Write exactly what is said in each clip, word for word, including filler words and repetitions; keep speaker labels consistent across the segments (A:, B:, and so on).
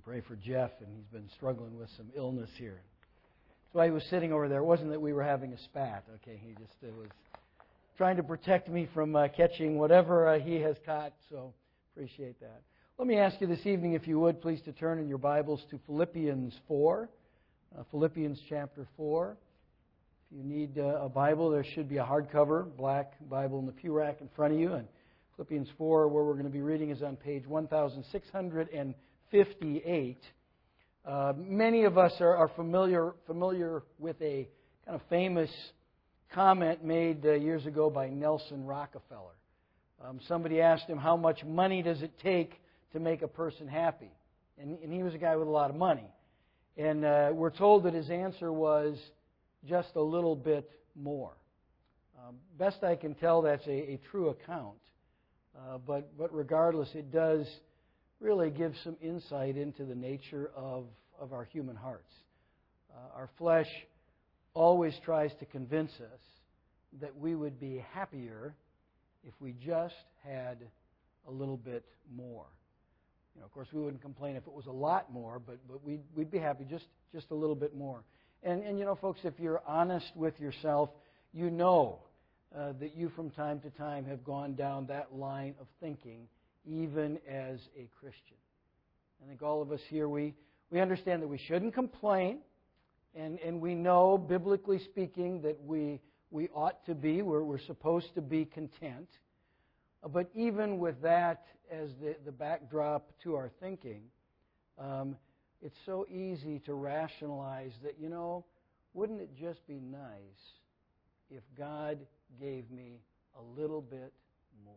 A: Pray for Jeff, and he's been struggling with some illness here. That's why he was sitting over there. It wasn't that we were having a spat, okay? He just uh, was trying to protect me from uh, catching whatever uh, he has caught, so appreciate that. Let me ask you this evening, if you would, please to turn in your Bibles to Philippians four. Uh, Philippians chapter four. If you need uh, a Bible, there should be a hardcover, black Bible in the pew rack in front of you. And Philippians four, where we're going to be reading, is on page one thousand six hundred fifty-eight. Uh, many of us are, are familiar familiar with a kind of famous comment made uh, years ago by Nelson Rockefeller. Um, somebody asked him, how much money does it take to make a person happy? And, and he was a guy with a lot of money. And uh, we're told that his answer was just a little bit more. Um, best I can tell, that's a, a true account. Uh, but, but regardless, it does really give some insight into the nature of, of our human hearts. Uh, our flesh always tries to convince us that we would be happier if we just had a little bit more. You know, of course, we wouldn't complain if it was a lot more, but, but we'd, we'd be happy just, just a little bit more. And, and, you know, folks, if you're honest with yourself, you know uh, that you from time to time have gone down that line of thinking, even as a Christian. I think all of us here, we, we understand that we shouldn't complain, and, and we know, biblically speaking, that we, we ought to be, we're, we're supposed to be content. But even with that as the, the backdrop to our thinking, um, it's so easy to rationalize that, you know, wouldn't it just be nice if God gave me a little bit more?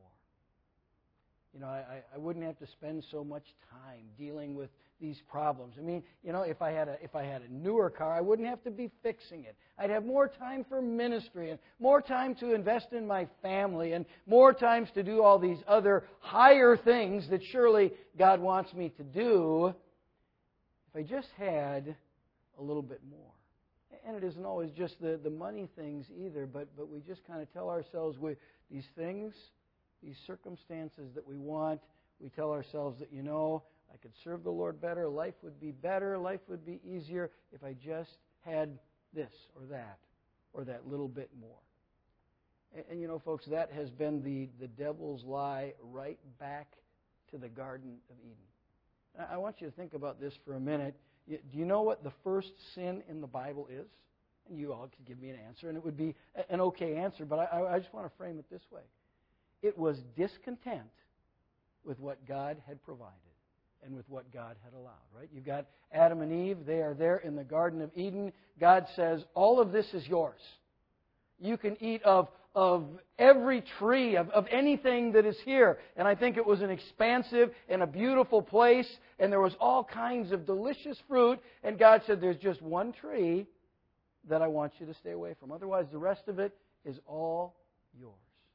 A: You know, I, I wouldn't have to spend so much time dealing with these problems. I mean, you know, if I had a if I had a newer car, I wouldn't have to be fixing it. I'd have more time for ministry and more time to invest in my family and more times to do all these other higher things that surely God wants me to do if I just had a little bit more. And it isn't always just the, the money things either, but, but we just kind of tell ourselves we, these things, these circumstances that we want, we tell ourselves that, you know, I could serve the Lord better, life would be better, life would be easier if I just had this or that or that little bit more. And, and you know, folks, that has been the, the devil's lie right back to the Garden of Eden. I want you to think about this for a minute. Do you know what the first sin in the Bible is? And you all could give me an answer, and it would be an okay answer, but I, I just want to frame it this way. It was discontent with what God had provided and with what God had allowed, right? You've got Adam and Eve. They are there in the Garden of Eden. God says, all of this is yours. You can eat of, of every tree, of, of anything that is here. And I think it was an expansive and a beautiful place, and there was all kinds of delicious fruit. And God said, there's just one tree that I want you to stay away from. Otherwise, the rest of it is all yours.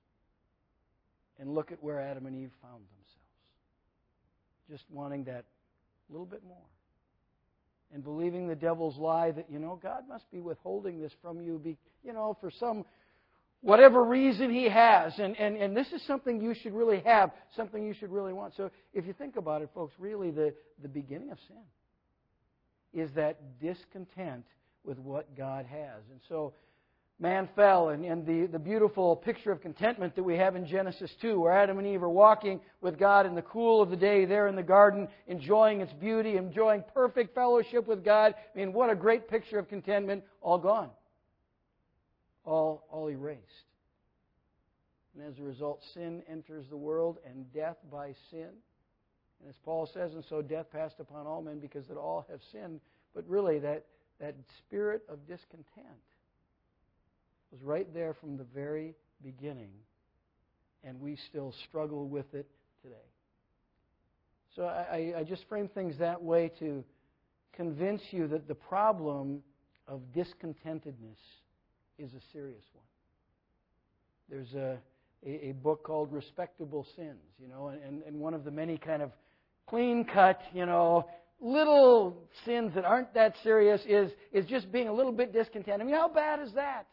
A: And look at where Adam and Eve found themselves. Just wanting that little bit more. And believing the devil's lie that, you know, God must be withholding this from you, be, you know, for some, whatever reason He has. And, and, and this is something you should really have, something you should really want. So if you think about it, folks, really the, the beginning of sin is that discontent with what God has. And so man fell, and, and the, the beautiful picture of contentment that we have in Genesis two, where Adam and Eve are walking with God in the cool of the day there in the garden, enjoying its beauty, enjoying perfect fellowship with God. I mean, what a great picture of contentment, all gone. All, all erased. And as a result, sin enters the world, and death by sin. And as Paul says, and so death passed upon all men because that all have sinned. But really, that, that spirit of discontent was right there from the very beginning, and we still struggle with it today. So I, I just frame things that way to convince you that the problem of discontentedness is a serious one. There's a, a, a book called Respectable Sins, you know, and, and one of the many kind of clean-cut, you know, little sins that aren't that serious is, is just being a little bit discontent. I mean, how bad is that?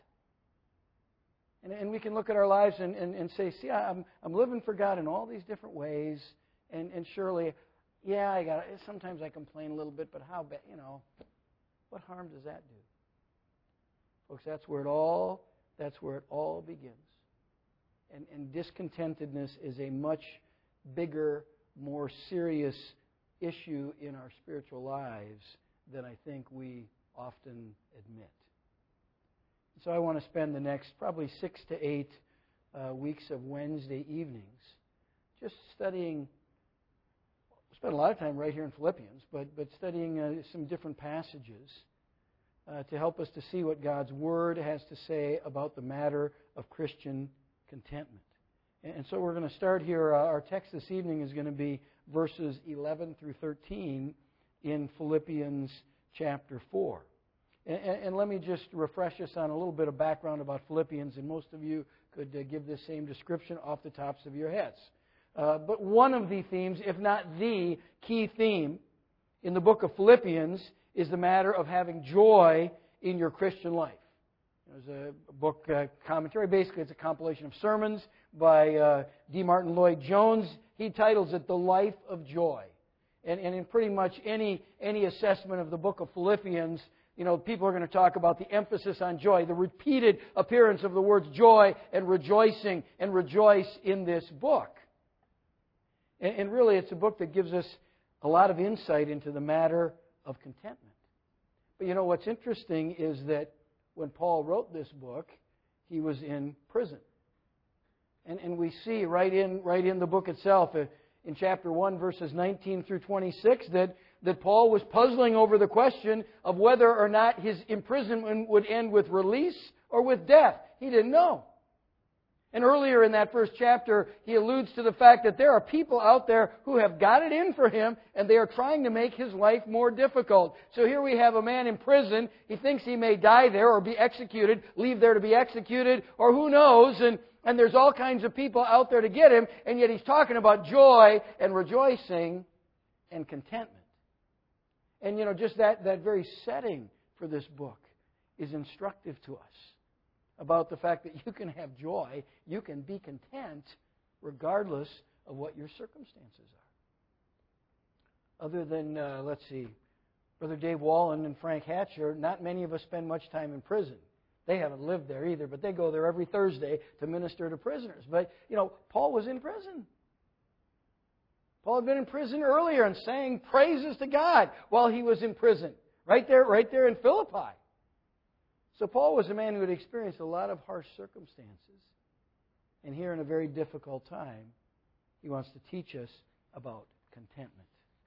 A: And, and we can look at our lives and, and, and say, see, I'm, I'm living for God in all these different ways, and, and surely Yeah, I got. Sometimes I complain a little bit, but how bad? You know, what harm does that do, folks? That's where it all. That's where it all begins. And, and discontentedness is a much bigger, more serious issue in our spiritual lives than I think we often admit. So I want to spend the next probably six to eight uh, weeks of Wednesday evenings just studying. Spent a lot of time right here in Philippians, but but studying uh, some different passages uh, to help us to see what God's Word has to say about the matter of Christian contentment. And, and so we're going to start here. Uh, our text this evening is going to be verses eleven through thirteen in Philippians chapter four. And, and, and let me just refresh us on a little bit of background about Philippians, and most of you could uh, give this same description off the tops of your heads. Uh, but one of the themes, if not the key theme in the book of Philippians, is the matter of having joy in your Christian life. There's a book uh, commentary. Basically, it's a compilation of sermons by uh, D. Martin Lloyd-Jones. He titles it The Life of Joy. And, and in pretty much any, any assessment of the book of Philippians, you know, people are going to talk about the emphasis on joy, the repeated appearance of the words joy and rejoicing and rejoice in this book. And really, it's a book that gives us a lot of insight into the matter of contentment. But you know, what's interesting is that when Paul wrote this book, he was in prison. And, and we see right in, right in the book itself, uh, in chapter one, verses nineteen through twenty-six, that, that Paul was puzzling over the question of whether or not his imprisonment would end with release or with death. He didn't know. And earlier in that first chapter, he alludes to the fact that there are people out there who have got it in for him, and they are trying to make his life more difficult. So here we have a man in prison. He thinks he may die there or be executed, leave there to be executed, or who knows. And, and there's all kinds of people out there to get him, and yet he's talking about joy and rejoicing and contentment. And, you know, just that, that very setting for this book is instructive to us about the fact that you can have joy, you can be content regardless of what your circumstances are. Other than, uh, let's see, Brother Dave Wallen and Frank Hatcher, not many of us spend much time in prison. They haven't lived there either, but they go there every Thursday to minister to prisoners. But, you know, Paul was in prison. Paul had been in prison earlier and sang praises to God while he was in prison. Right there, right there in Philippi. So Paul was a man who had experienced a lot of harsh circumstances. And here in a very difficult time, he wants to teach us about contentment.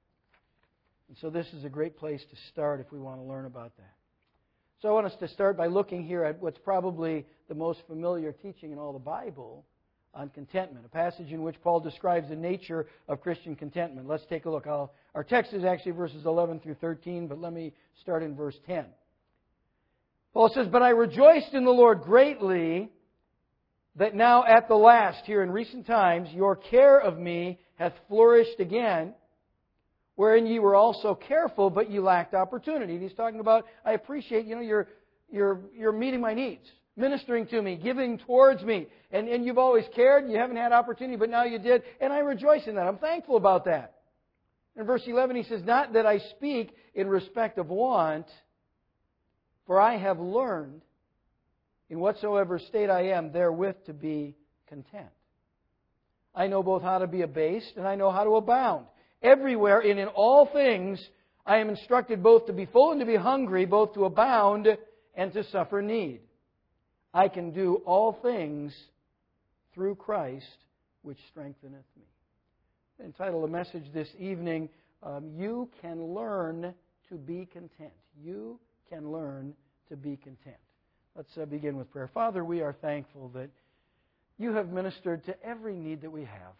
A: And so this is a great place to start if we want to learn about that. So I want us to start by looking here at what's probably the most familiar teaching in all the Bible on contentment, a passage in which Paul describes the nature of Christian contentment. Let's take a look. I'll, our text is actually verses eleven through thirteen, but let me start in verse ten. Paul says, "But I rejoiced in the Lord greatly that now at the last, here in recent times, your care of me hath flourished again, wherein ye were also careful, but ye lacked opportunity." And he's talking about, I appreciate, you know, you're, you're, you're meeting my needs, ministering to me, giving towards me. And, and you've always cared, you haven't had opportunity, but now you did. And I rejoice in that. I'm thankful about that. In verse eleven, he says, "Not that I speak in respect of want, for I have learned, in whatsoever state I am, therewith to be content. I know both how to be abased, and I know how to abound. Everywhere and in all things I am instructed both to be full and to be hungry, both to abound and to suffer need. I can do all things through Christ, which strengtheneth me." I entitled the message this evening, um, You Can Learn to Be Content. You can learn to be content. Let's uh, begin with prayer. Father, we are thankful that you have ministered to every need that we have.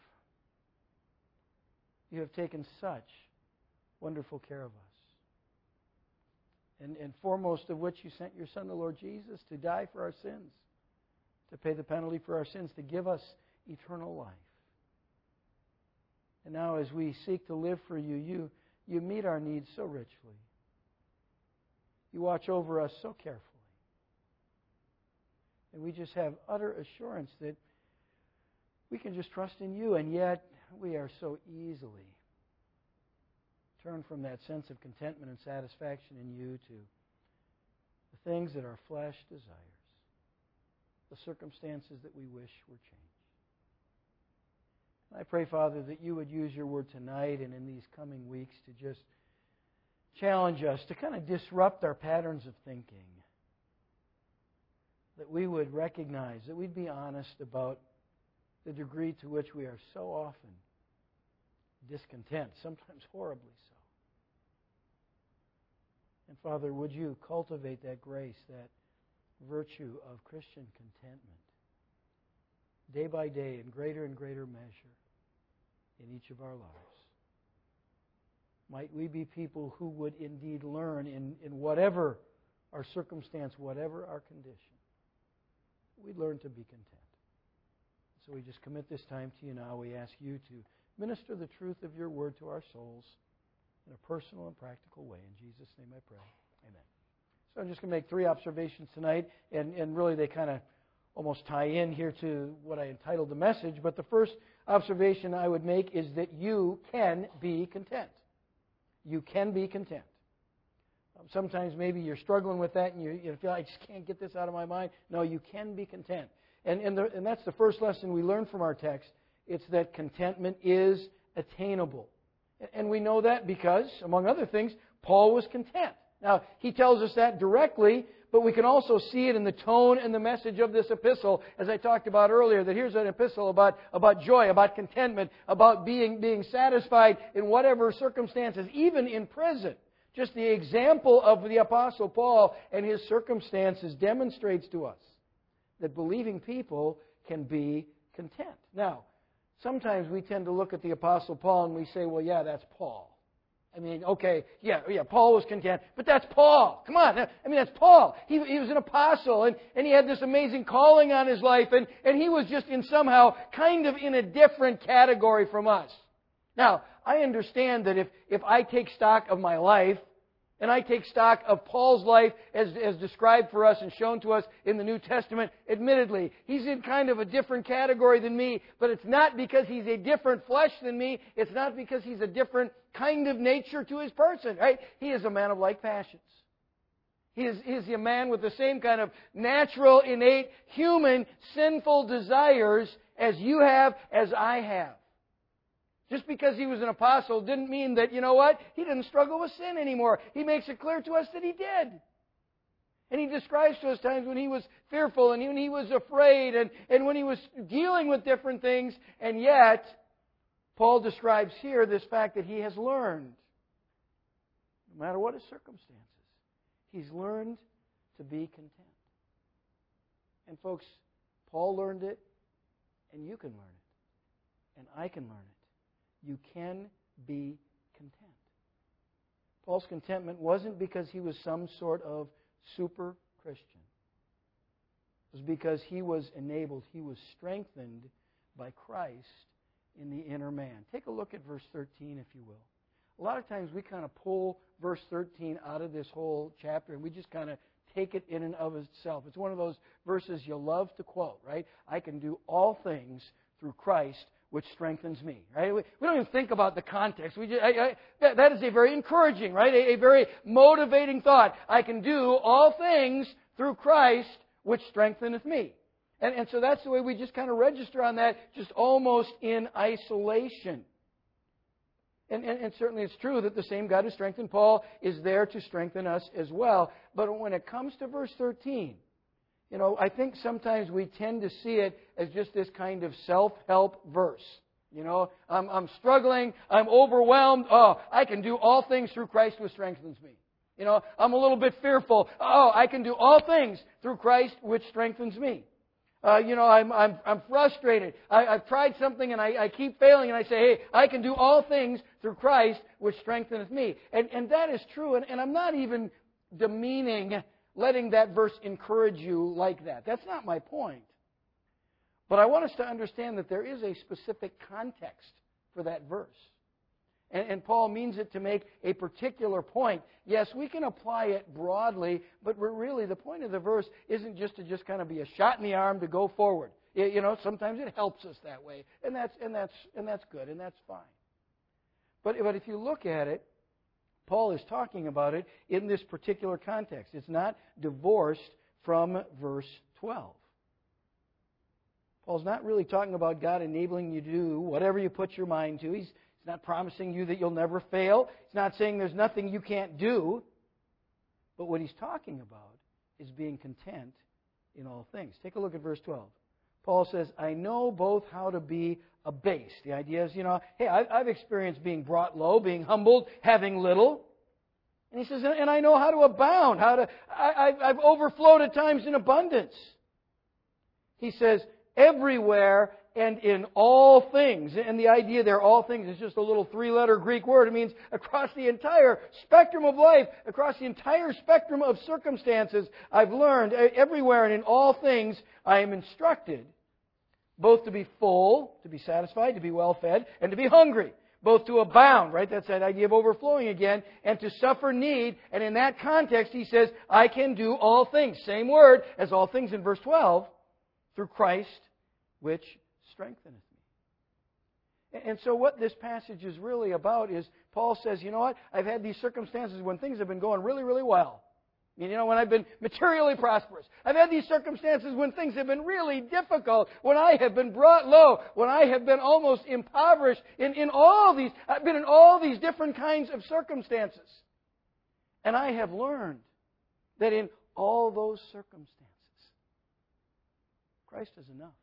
A: You have taken such wonderful care of us. And, and foremost of which, you sent your Son, the Lord Jesus, to die for our sins, to pay the penalty for our sins, to give us eternal life. And now as we seek to live for you, you, you meet our needs so richly. You watch over us so carefully. And we just have utter assurance that we can just trust in you, and yet we are so easily turn from that sense of contentment and satisfaction in you to the things that our flesh desires, the circumstances that we wish were changed. And I pray, Father, that you would use your word tonight and in these coming weeks to just challenge us, to kind of disrupt our patterns of thinking. That we would recognize, that we'd be honest about the degree to which we are so often discontent, sometimes horribly so. And Father, would you cultivate that grace, that virtue of Christian contentment, day by day in greater and greater measure in each of our lives. Might we be people who would indeed learn in, in whatever our circumstance, whatever our condition, we'd learn to be content. So we just commit this time to you now. We ask you to minister the truth of your word to our souls in a personal and practical way. In Jesus' name I pray. Amen. So I'm just going to make three observations tonight, and, and really they kind of almost tie in here to what I entitled the message. But the first observation I would make is that you can be content. You can be content. Um, sometimes maybe you're struggling with that and you, you feel, I just can't get this out of my mind. No, you can be content. And, and, the, and that's the first lesson we learn from our text. It's that contentment is attainable. And we know that because, among other things, Paul was content. Now, he tells us that directly, but we can also see it in the tone and the message of this epistle, as I talked about earlier, that here's an epistle about, about joy, about contentment, about being, being satisfied in whatever circumstances, even in prison. Just the example of the Apostle Paul and his circumstances demonstrates to us that believing people can be content. Now, sometimes we tend to look at the Apostle Paul and we say, well, yeah, that's Paul. I mean, okay, yeah, yeah, Paul was content, but that's Paul. Come on. I mean, that's Paul. He, he was an apostle, and, and he had this amazing calling on his life, and, and he was just in somehow kind of in a different category from us. Now, I understand that if, if I take stock of my life, and I take stock of Paul's life as, as described for us and shown to us in the New Testament, admittedly, he's in kind of a different category than me, but it's not because he's a different flesh than me. It's not because he's a different kind of nature to his person, right? He is a man of like passions. He is, he is a man with the same kind of natural, innate, human, sinful desires as you have, as I have. Just because he was an apostle didn't mean that, you know what, he didn't struggle with sin anymore. He makes it clear to us that he did. And he describes to us times when he was fearful and when he was afraid and, and when he was dealing with different things. And yet, Paul describes here this fact that he has learned, no matter what his circumstances, he's learned to be content. And folks, Paul learned it, and you can learn it, and I can learn it. You can be content. Paul's contentment wasn't because he was some sort of super Christian. It was because he was enabled, he was strengthened by Christ in the inner man. Take a look at verse thirteen, if you will. A lot of times we kind of pull verse thirteen out of this whole chapter and we just kind of take it in and of itself. It's one of those verses you love to quote, right? I can do all things through Christ which strengthens me, right? We, we don't even think about the context. We just, I, I, that, that is a very encouraging, right? A, a very motivating thought. I can do all things through Christ, which strengtheneth me. And, and so that's the way we just kind of register on that, just almost in isolation. And, and, and certainly it's true that the same God who strengthened Paul is there to strengthen us as well. But when it comes to verse thirteen, you know, I think sometimes we tend to see it as just this kind of self-help verse. You know, I'm, I'm struggling, I'm overwhelmed. Oh, I can do all things through Christ who strengthens me. You know, I'm a little bit fearful. Oh, I can do all things through Christ which strengthens me. Uh, you know, I'm, I'm, I'm frustrated. I, I've tried something and I, I keep failing, and I say, hey, I can do all things through Christ which strengtheneth me. And, and that is true, and, and I'm not even demeaning letting that verse encourage you like that. That's not my point. But I want us to understand that there is a specific context for that verse. And, and Paul means it to make a particular point. Yes, we can apply it broadly, but really the point of the verse isn't just to just kind of be a shot in the arm to go forward. You know, sometimes it helps us that way. And that's, and that's, and that's good, and that's fine. But, but if you look at it, Paul is talking about it in this particular context. It's not divorced from verse twelve. Paul's not really talking about God enabling you to do whatever you put your mind to. He's, he's not promising you that you'll never fail. He's not saying there's nothing you can't do. But what he's talking about is being content in all things. Take a look at verse twelve. Paul says, I know both how to be abased. The idea is, you know, hey, I've experienced being brought low, being humbled, having little. And he says, and I know how to abound, how to, I, I've overflowed at times in abundance. He says, everywhere and in all things. And the idea there, all things, is just a little three-letter Greek word. It means across the entire spectrum of life, across the entire spectrum of circumstances, I've learned everywhere and in all things I am instructed, both to be full, to be satisfied, to be well-fed, and to be hungry. Both to abound, right? That's that idea of overflowing again, and to suffer need. And in that context, he says, I can do all things. Same word as all things in verse twelve, through Christ, which strengtheneth me. And so what this passage is really about is, Paul says, you know what? I've had these circumstances when things have been going really, really well. You know, when I've been materially prosperous. I've had these circumstances when things have been really difficult, when I have been brought low, when I have been almost impoverished. In, in all these, I've been in all these different kinds of circumstances. And I have learned that in all those circumstances, Christ is enough.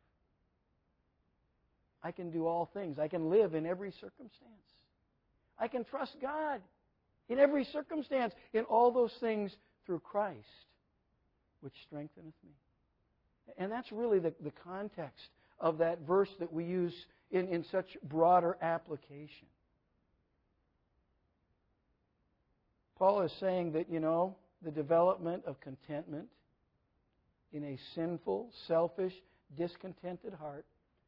A: I can do all things. I can live in every circumstance. I can trust God in every circumstance, in all those things through Christ, which strengtheneth me. And that's really the, the context of that verse that we use in, in such broader application. Paul is saying that, you know, the development of contentment in a sinful, selfish, discontented heart,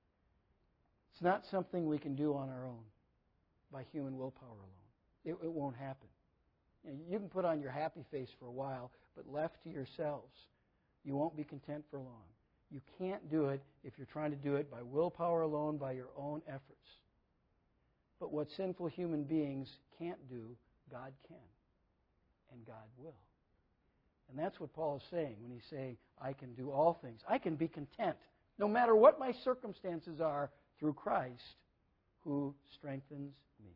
A: it's not something we can do on our own by human willpower alone. It, it won't happen. You know, you can put on your happy face for a while, but left to yourselves, you won't be content for long. You can't do it if you're trying to do it by willpower alone, by your own efforts. But what sinful human beings can't do, God can. And God will. And that's what Paul is saying when he's saying, I can do all things. I can be content, no matter what my circumstances are, through Christ, who strengthens me.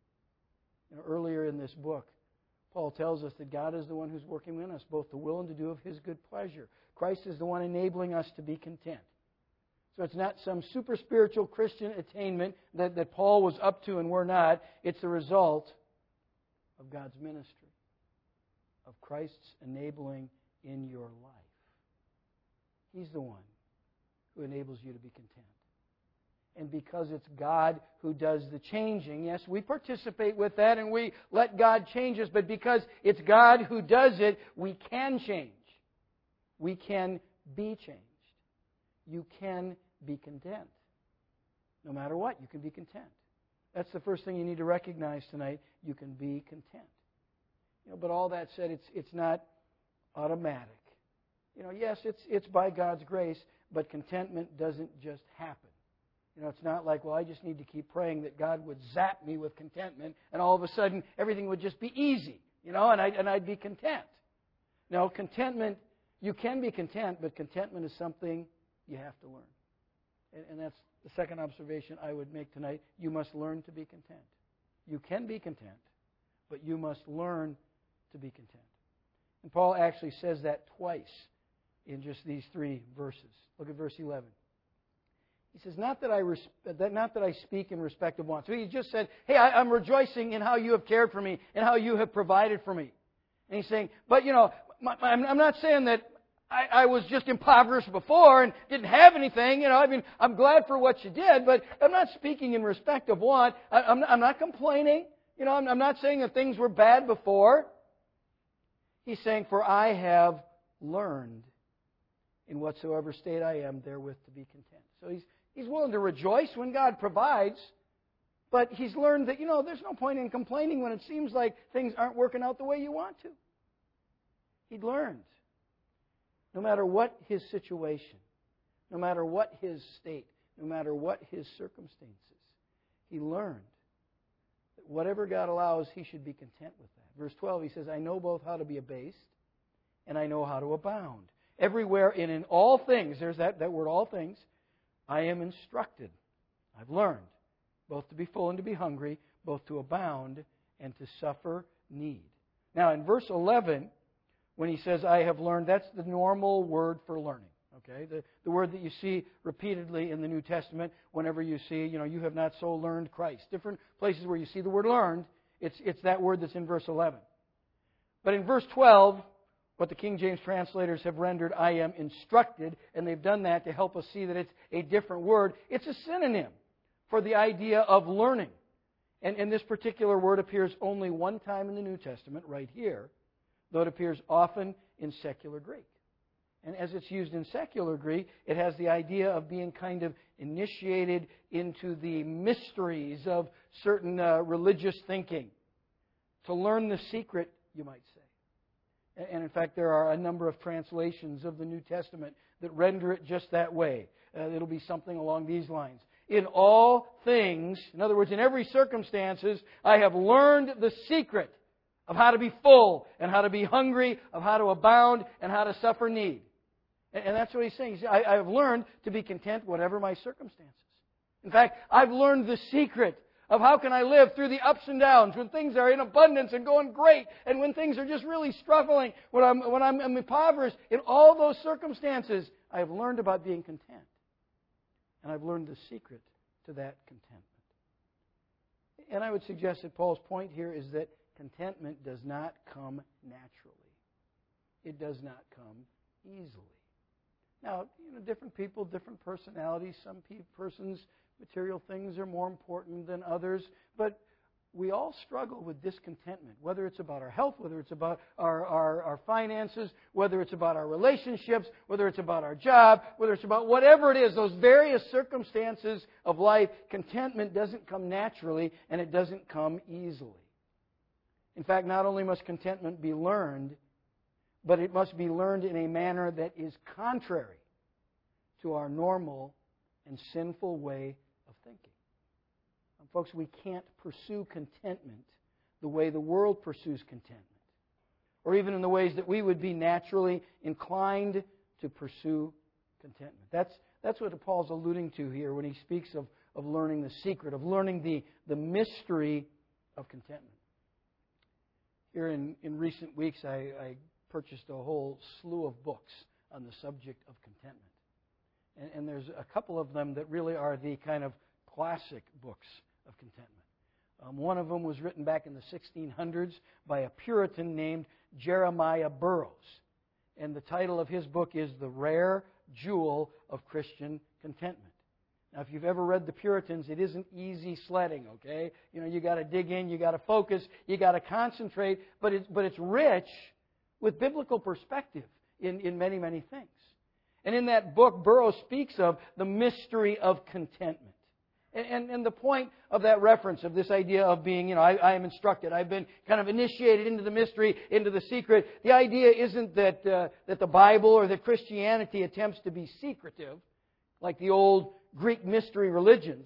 A: You know, earlier in this book, Paul tells us that God is the one who's working in us, both to will and to do of His good pleasure. Christ is the one enabling us to be content. So it's not some super spiritual Christian attainment that, that Paul was up to and we're not. It's the result of God's ministry, of Christ's enabling in your life. He's the one who enables you to be content. And because it's God who does the changing, yes, we participate with that and we let God change us, but because it's God who does it, we can change. We can be changed. You can be content. No matter what, you can be content. That's the first thing you need to recognize tonight. You can be content. You know, but all that said, it's it's not automatic. You know, yes, it's it's by God's grace, but contentment doesn't just happen. You know, it's not like, well, I just need to keep praying that God would zap me with contentment, and all of a sudden everything would just be easy, you know, and, I, and I'd be content. No, contentment, you can be content, but contentment is something you have to learn. And, and that's the second observation I would make tonight. You must learn to be content. You can be content, but you must learn to be content. And Paul actually says that twice in just these three verses. Look at verse eleven. He says, not that I res- that, not that I speak in respect of want. So he just said, hey, I, I'm rejoicing in how you have cared for me and how you have provided for me. And he's saying, but, you know, my, I'm, I'm not saying that I, I was just impoverished before and didn't have anything. You know, I mean, I'm glad for what you did, but I'm not speaking in respect of want. I, I'm, I'm not complaining. You know, I'm, I'm not saying that things were bad before. He's saying, for I have learned in whatsoever state I am therewith to be content. So he's He's willing to rejoice when God provides, but he's learned that, you know, there's no point in complaining when it seems like things aren't working out the way you want to. He'd learned, no matter what his situation, no matter what his state, no matter what his circumstances, he learned that whatever God allows, he should be content with that. Verse twelve, he says, I know both how to be abased and I know how to abound. Everywhere and in all things, there's that, that word all things, I am instructed. I've learned both to be full and to be hungry, both to abound and to suffer need. Now in verse eleven, when he says, I have learned, that's the normal word for learning. Okay, the, the word that you see repeatedly in the New Testament whenever you see, you know, you have not so learned Christ. Different places where you see the word learned, it's, it's that word that's in verse eleven. But in verse twelve, what the King James translators have rendered, I am instructed, and they've done that to help us see that it's a different word. It's a synonym for the idea of learning. And, and this particular word appears only one time in the New Testament, right here, though it appears often in secular Greek. And as it's used in secular Greek, it has the idea of being kind of initiated into the mysteries of certain uh, religious thinking. To learn the secret, you might say. And in fact, there are a number of translations of the New Testament that render it just that way. Uh, it'll be something along these lines. In all things, in other words, in every circumstances, I have learned the secret of how to be full and how to be hungry, of how to abound and how to suffer need. And that's what he's saying. He says, I, I've learned to be content whatever my circumstances. In fact, I've learned the secret of how can I live through the ups and downs when things are in abundance and going great, and when things are just really struggling, when I'm, when I'm impoverished. In all those circumstances, I have learned about being content. And I've learned the secret to that contentment. And I would suggest that Paul's point here is that contentment does not come naturally. It does not come easily. Now, you know, different people, different personalities. Some pe- persons, material things are more important than others. But we all struggle with discontentment, whether it's about our health, whether it's about our, our, our finances, whether it's about our relationships, whether it's about our job, whether it's about whatever it is, those various circumstances of life. Contentment doesn't come naturally, and it doesn't come easily. In fact, not only must contentment be learned, but it must be learned in a manner that is contrary to our normal and sinful way of thinking. And folks, we can't pursue contentment the way the world pursues contentment, or even in the ways that we would be naturally inclined to pursue contentment. That's, that's what Paul's alluding to here when he speaks of, of learning the secret, of learning the, the mystery of contentment. Here in, in recent weeks, I, I purchased a whole slew of books on the subject of contentment. And, and there's a couple of them that really are the kind of classic books of contentment. Um, one of them was written back in the sixteen hundreds by a Puritan named Jeremiah Burroughs. And the title of his book is The Rare Jewel of Christian Contentment. Now, if you've ever read the Puritans, it isn't easy sledding, okay? You know, you got to dig in, you got to focus, you got to concentrate, but it's, but it's rich with biblical perspective in, in many, many things. And in that book, Burroughs speaks of the mystery of contentment. And, and, and the point of that reference, of this idea of being, you know, I, I am instructed, I've been kind of initiated into the mystery, into the secret. The idea isn't that, uh, that the Bible or that Christianity attempts to be secretive, like the old Greek mystery religions,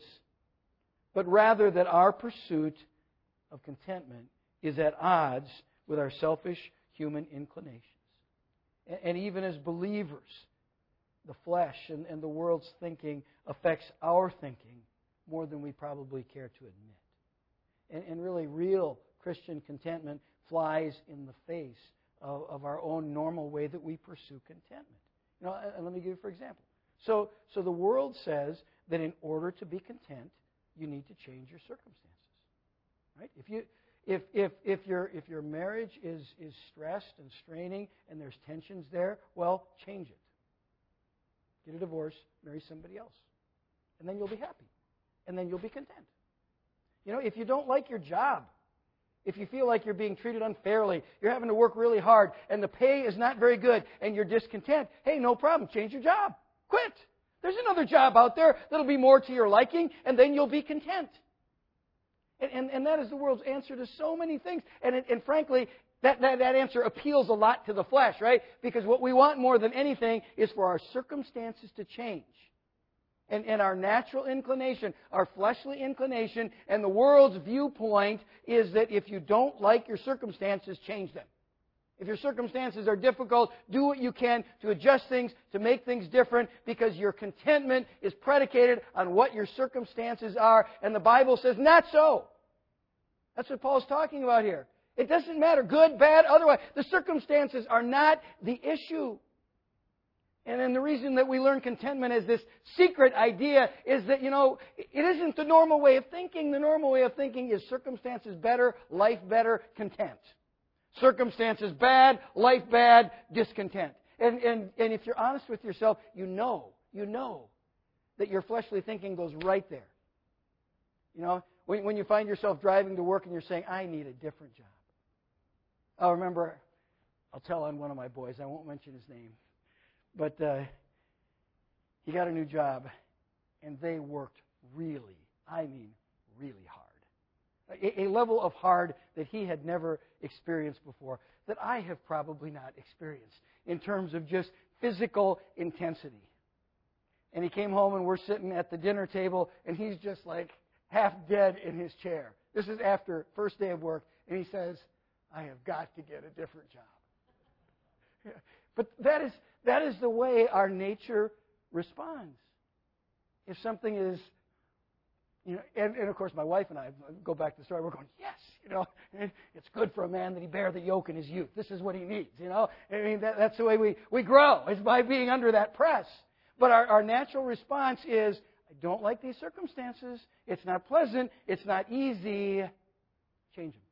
A: but rather that our pursuit of contentment is at odds with our selfish human inclinations. And, and even as believers, the flesh and, and the world's thinking affects our thinking more than we probably care to admit. And, and really, real Christian contentment flies in the face of, of our own normal way that we pursue contentment. You know, and let me give you for example. So, so the world says that in order to be content, you need to change your circumstances. Right? If you, if if if your if your marriage is is stressed and straining and there's tensions there, well, change it. Get a divorce, marry somebody else, and then you'll be happy, and then you'll be content. You know, if you don't like your job, if you feel like you're being treated unfairly, you're having to work really hard, and the pay is not very good, and you're discontent, hey, no problem, change your job. Quit. There's another job out there that'll be more to your liking, and then you'll be content. And, and, and that is the world's answer to so many things. And, and frankly, that, that, that answer appeals a lot to the flesh, right? Because what we want more than anything is for our circumstances to change. And, and our natural inclination, our fleshly inclination, and the world's viewpoint is that if you don't like your circumstances, change them. If your circumstances are difficult, do what you can to adjust things, to make things different, because your contentment is predicated on what your circumstances are. And the Bible says, not so. That's what Paul's talking about here. It doesn't matter, good, bad, otherwise. The circumstances are not the issue. And then the reason that we learn contentment as this secret idea is that, you know, it isn't the normal way of thinking. The normal way of thinking is circumstances better, life better, content. Circumstances bad, life bad, discontent. And, and, and if you're honest with yourself, you know, you know that your fleshly thinking goes right there. You know, when, when you find yourself driving to work and you're saying, I need a different job. I remember, I'll tell on one of my boys, I won't mention his name. But uh, he got a new job, and they worked really, I mean, really hard. A, a level of hard that he had never experienced before, that I have probably not experienced in terms of just physical intensity. And he came home, and we're sitting at the dinner table, and he's just like half dead in his chair. This is after first day of work, and he says, I have got to get a different job. Yeah. But that is... That is the way our nature responds. If something is, you know, and, and of course my wife and I go back to the story, we're going, yes, you know, it's good for a man that he bear the yoke in his youth. This is what he needs, you know. I mean, that, that's the way we, we grow, is by being under that press. But our, our natural response is, I don't like these circumstances. It's not pleasant. It's not easy. Change them.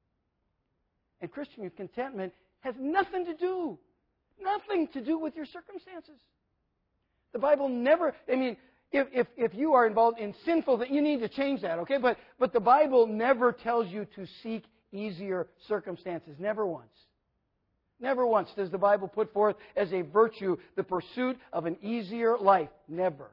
A: And Christian contentment has nothing to do Nothing to do with your circumstances. The Bible never, I mean, if, if, if you are involved in sinful things, you need to change that, okay? But, but the Bible never tells you to seek easier circumstances. Never once. Never once does the Bible put forth as a virtue the pursuit of an easier life. Never.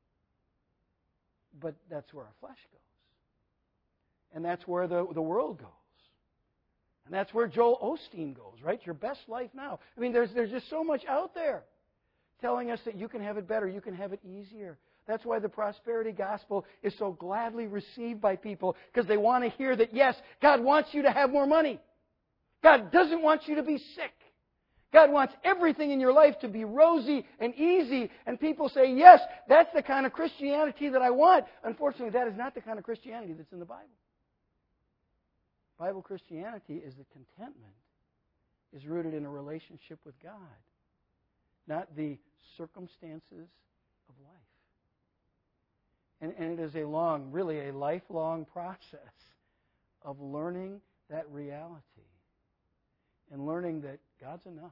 A: But that's where our flesh goes. And that's where the, the world goes. And that's where Joel Osteen goes, right? Your best life now. I mean, there's, there's just so much out there telling us that you can have it better, you can have it easier. That's why the prosperity gospel is so gladly received by people, because they want to hear that, yes, God wants you to have more money. God doesn't want you to be sick. God wants everything in your life to be rosy and easy. And people say, yes, that's the kind of Christianity that I want. Unfortunately, that is not the kind of Christianity that's in the Bible. Bible Christianity is that contentment is rooted in a relationship with God, not the circumstances of life. And, and it is a long, really a lifelong process of learning that reality and learning that God's enough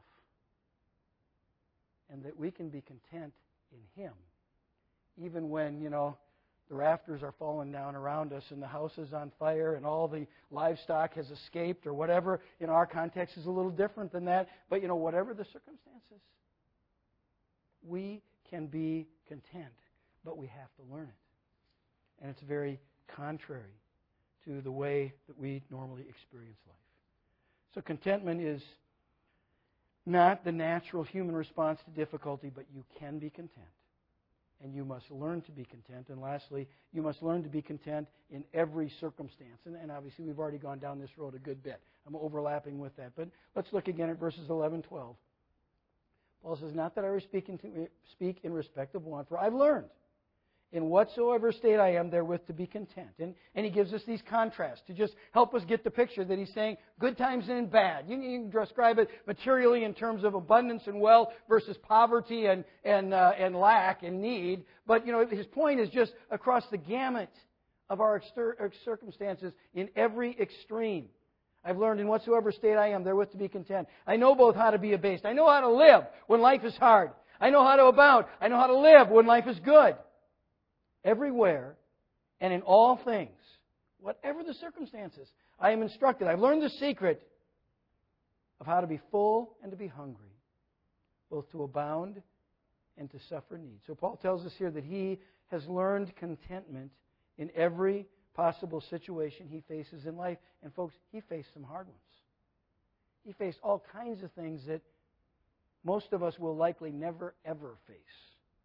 A: and that we can be content in Him, even when, you know, the rafters are falling down around us and the house is on fire and all the livestock has escaped or whatever. In our context is a little different than that. But, you know, whatever the circumstances, we can be content, but we have to learn it. And it's very contrary to the way that we normally experience life. So contentment is not the natural human response to difficulty, but you can be content. And you must learn to be content. And lastly, you must learn to be content in every circumstance. And, and obviously, we've already gone down this road a good bit. I'm overlapping with that. But let's look again at verses eleven, twelve. Paul says, not that I speak in, speak in respect of want, for I've learned in whatsoever state I am therewith to be content. And, and he gives us these contrasts to just help us get the picture that he's saying good times and bad. You, you can describe it materially in terms of abundance and wealth versus poverty and, and, uh, and lack and need. But, you know, his point is just across the gamut of our exter- circumstances in every extreme. I've learned in whatsoever state I am therewith to be content. I know both how to be abased. I know how to live when life is hard. I know how to abound. I know how to live when life is good. Everywhere and in all things, whatever the circumstances, I am instructed. I've learned the secret of how to be full and to be hungry, both to abound and to suffer need. So Paul tells us here that he has learned contentment in every possible situation he faces in life. And folks, he faced some hard ones. He faced all kinds of things that most of us will likely never, ever face.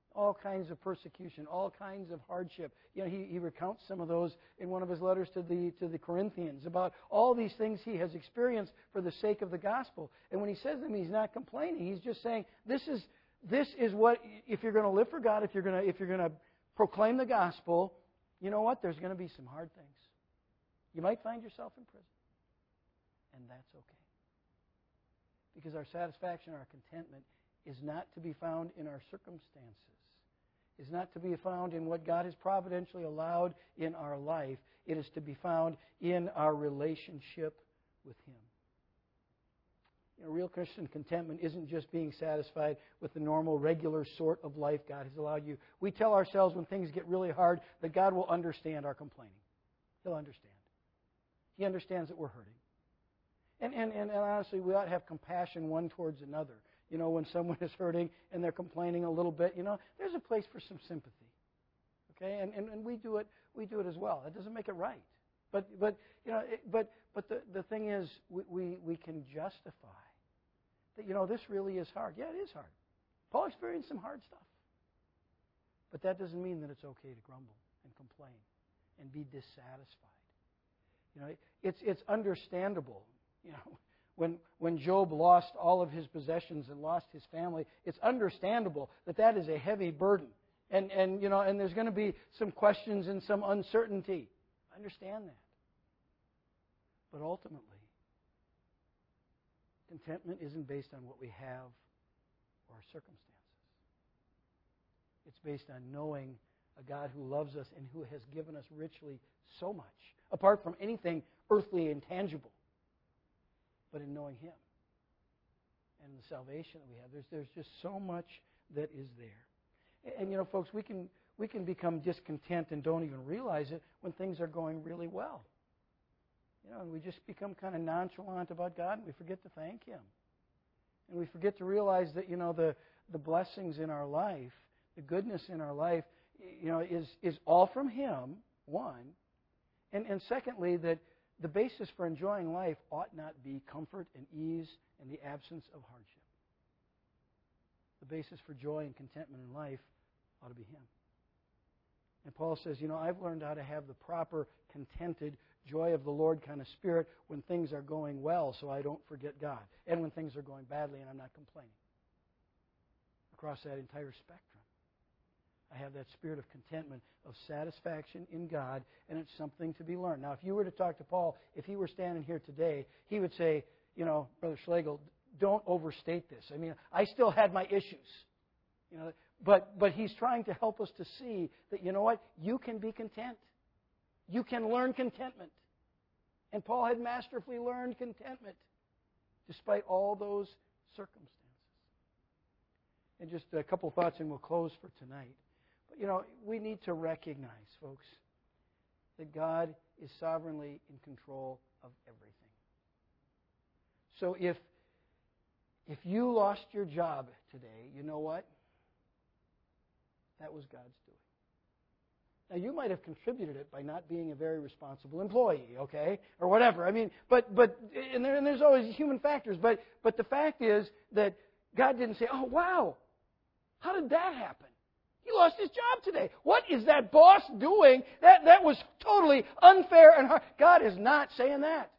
A: all kinds of persecution, all kinds of hardship. You know, he, he recounts some of those in one of his letters to the to the Corinthians about all these things he has experienced for the sake of the gospel. And when he says them, he's not complaining. He's just saying, this is this is what, if you're going to live for God, if you're going to if you're going to proclaim the gospel, you know what? There's going to be some hard things. You might find yourself in prison. And that's okay. Because our satisfaction, our contentment is not to be found in our circumstances. Is not to be found in what God has providentially allowed in our life. It is to be found in our relationship with Him. You know, real Christian contentment isn't just being satisfied with the normal, regular sort of life God has allowed you. We tell ourselves when things get really hard that God will understand our complaining. He'll understand. He understands that we're hurting. And, and, and honestly, we ought to have compassion one towards another. You know, when someone is hurting and they're complaining a little bit, you know, there's a place for some sympathy. Okay? And, and, and we do it we do it as well. That doesn't make it right. But but you know, it, but but the, the thing is we, we, we can justify that, you know, this really is hard. Yeah, it is hard. Paul experienced some hard stuff. But that doesn't mean that it's okay to grumble and complain and be dissatisfied. You know, it's it's understandable, you know. When, when Job lost all of his possessions and lost his family, it's understandable that that is a heavy burden. And, and, you know, and there's going to be some questions and some uncertainty. I understand that. But ultimately, contentment isn't based on what we have or our circumstances. It's based on knowing a God who loves us and who has given us richly so much, apart from anything earthly and tangible. But in knowing Him and the salvation that we have, there's there's just so much that is there. And, and you know, folks, we can we can become discontent and don't even realize it when things are going really well. You know, and we just become kind of nonchalant about God, and we forget to thank Him, and we forget to realize that, you know, the the blessings in our life, the goodness in our life, you know, is is all from Him. One, and and secondly that. The basis for enjoying life ought not be comfort and ease and the absence of hardship. The basis for joy and contentment in life ought to be Him. And Paul says, you know, I've learned how to have the proper, contented, joy of the Lord kind of spirit when things are going well so I don't forget God. And when things are going badly and I'm not complaining. Across that entire spectrum. I have that spirit of contentment, of satisfaction in God, and it's something to be learned. Now, if you were to talk to Paul, if he were standing here today, he would say, you know, Brother Schlegel, don't overstate this. I mean, I still had my issues. You know, but but he's trying to help us to see that, you know what, you can be content. You can learn contentment. And Paul had masterfully learned contentment despite all those circumstances. And just a couple thoughts and we'll close for tonight. But, you know, we need to recognize, folks, that God is sovereignly in control of everything. So if if you lost your job today, you know what? That was God's doing. Now, you might have contributed it by not being a very responsible employee, okay, or whatever. I mean, but but and, there, and there's always human factors. But but the fact is that God didn't say, "Oh, wow, how did that happen? He lost his job today. What is that boss doing? That that was totally unfair and hard." God is not saying that.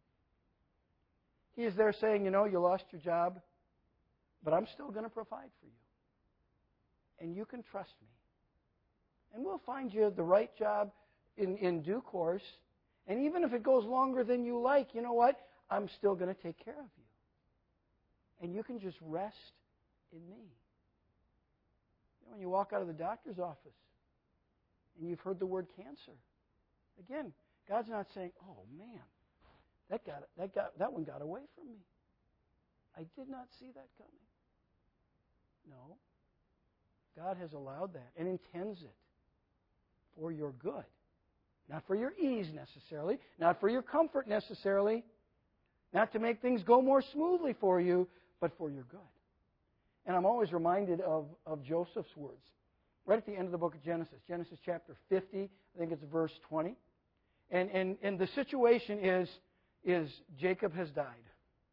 A: He is there saying, you know, you lost your job, but I'm still going to provide for you. And you can trust me. And we'll find you the right job in, in due course. And even if it goes longer than you like, you know what? I'm still going to take care of you. And you can just rest in me. You know, when you walk out of the doctor's office and you've heard the word cancer, again, God's not saying, "Oh man, that got that got that one got away from me. I did not see that coming." No. God has allowed that and intends it for your good. Not for your ease necessarily, not for your comfort necessarily, not to make things go more smoothly for you, but for your good. And I'm always reminded of, of Joseph's words. Right at the end of the book of Genesis, Genesis chapter fifty, I think it's verse twenty. And, and, and the situation is, is Jacob has died.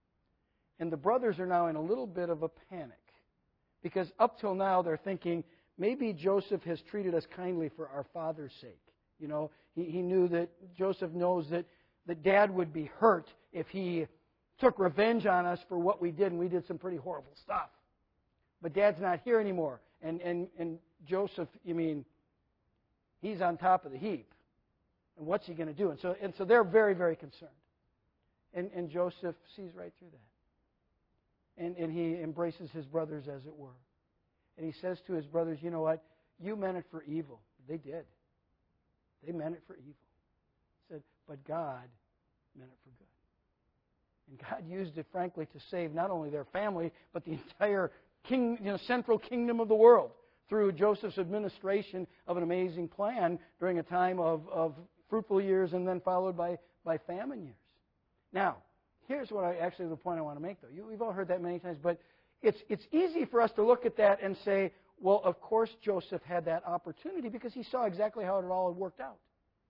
A: And the brothers are now in a little bit of a panic. Because up till now they're thinking, maybe Joseph has treated us kindly for our father's sake. You know, he, he knew that Joseph knows that, that Dad would be hurt if he took revenge on us for what we did, and we did some pretty horrible stuff. But Dad's not here anymore. And, and, and Joseph, you mean, he's on top of the heap. And what's he going to do? And so, and so they're very, very concerned. And, and Joseph sees right through that. And, and he embraces his brothers, as it were. And he says to his brothers, you know what? You meant it for evil. They did. They meant it for evil. He said, but God meant it for good. And God used it, frankly, to save not only their family, but the entire king, you know, central kingdom of the world through Joseph's administration of an amazing plan during a time of, of fruitful years and then followed by, by famine years. Now, here's what I actually the point I want to make, though. You, we've all heard that many times, but it's it's easy for us to look at that and say, well, of course Joseph had that opportunity because he saw exactly how it all had worked out.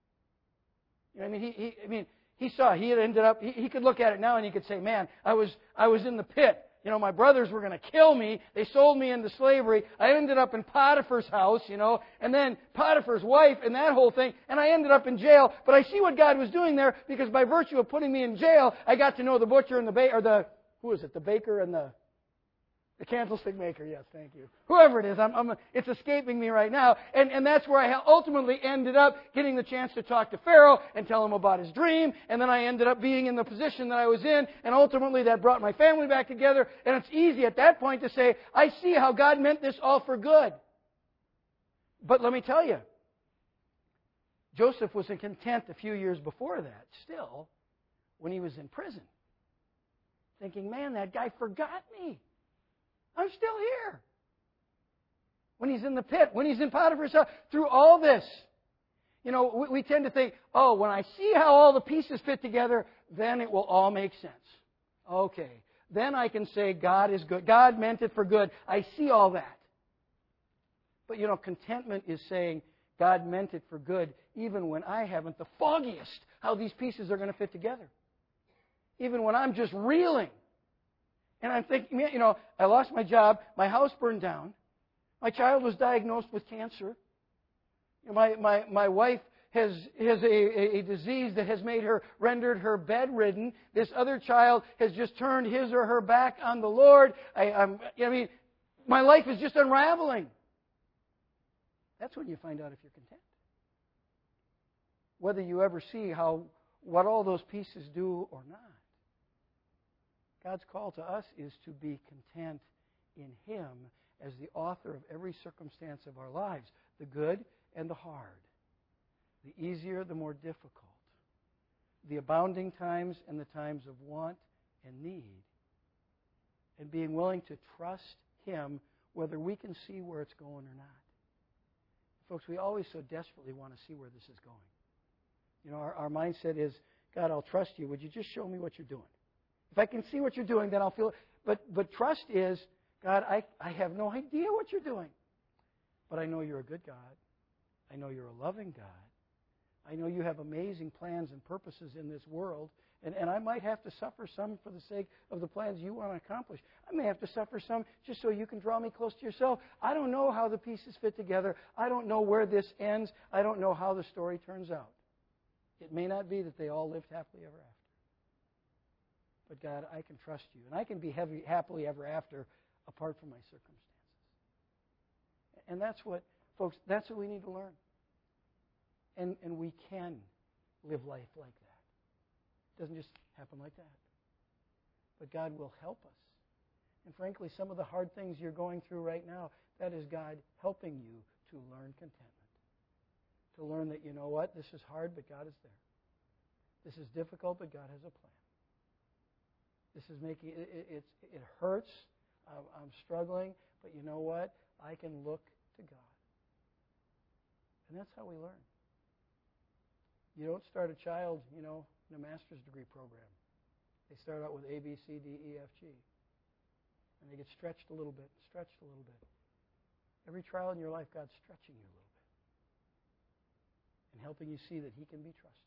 A: You know, I mean, he, he I mean, he saw he had ended up. He, he could look at it now and he could say, "Man, I was I was in the pit. You know, my brothers were going to kill me. They sold me into slavery. I ended up in Potiphar's house, you know, and then Potiphar's wife and that whole thing, and I ended up in jail. But I see what God was doing there because by virtue of putting me in jail, I got to know the butcher and the ba- or the who is it, the baker and the the candlestick maker. Yes, thank you. Whoever it is, I'm, I'm, it's escaping me right now. And, and that's where I ultimately ended up getting the chance to talk to Pharaoh and tell him about his dream. And then I ended up being in the position that I was in. And ultimately that brought my family back together. And it's easy at that point to say, I see how God meant this all for good. But let me tell you, Joseph was content a few years before that, still, when he was in prison. Thinking, man, that guy forgot me. I'm still here. When he's in the pit, when he's in Potiphar's house, through all this. You know, we, we tend to think, oh, when I see how all the pieces fit together, then it will all make sense. Okay. Then I can say God is good. God meant it for good. I see all that. But, you know, contentment is saying God meant it for good, even when I haven't the foggiest how these pieces are going to fit together. Even when I'm just reeling. And I'm thinking, you know, I lost my job, my house burned down, my child was diagnosed with cancer, my my my wife has has a, a disease that has made her rendered her bedridden. This other child has just turned his or her back on the Lord. I, I'm, I mean, my life is just unraveling. That's when you find out if you're content. Whether you ever see how what all those pieces do or not. God's call to us is to be content in Him as the author of every circumstance of our lives, the good and the hard, the easier, the more difficult, the abounding times and the times of want and need, and being willing to trust Him whether we can see where it's going or not. Folks, we always so desperately want to see where this is going. You know, our, our mindset is, God, I'll trust you. Would you just show me what you're doing? If I can see what you're doing, then I'll feel it. But, but trust is, God, I, I have no idea what you're doing. But I know you're a good God. I know you're a loving God. I know you have amazing plans and purposes in this world. And, and I might have to suffer some for the sake of the plans you want to accomplish. I may have to suffer some just so you can draw me close to yourself. I don't know how the pieces fit together. I don't know where this ends. I don't know how the story turns out. It may not be that they all lived happily ever after. But God, I can trust you. And I can be heavy, happily ever after apart from my circumstances. And that's what, folks, that's what we need to learn. And, and we can live life like that. It doesn't just happen like that. But God will help us. And frankly, some of the hard things you're going through right now, that is God helping you to learn contentment. To learn that, you know what, this is hard, but God is there. This is difficult, but God has a plan. This is making it, it, it, it hurts. I'm, I'm struggling, but you know what? I can look to God. And that's how we learn. You don't start a child, you know, in a master's degree program. They start out with A, B, C, D, E, F, G. And they get stretched a little bit, stretched a little bit. Every trial in your life, God's stretching you a little bit. And helping you see that He can be trusted.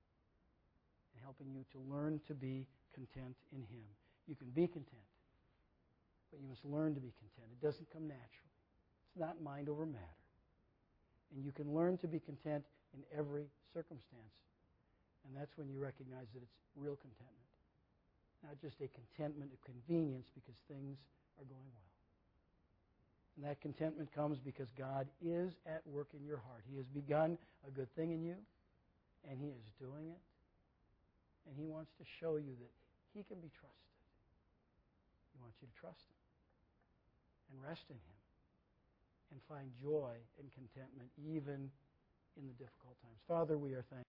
A: And helping you to learn to be content in Him. You can be content, but you must learn to be content. It doesn't come naturally. It's not mind over matter. And you can learn to be content in every circumstance. And that's when you recognize that it's real contentment. Not just a contentment of convenience because things are going well. And that contentment comes because God is at work in your heart. He has begun a good thing in you, and He is doing it. And He wants to show you that He can be trusted. He wants you to trust Him and rest in Him and find joy and contentment even in the difficult times. Father, we are thankful.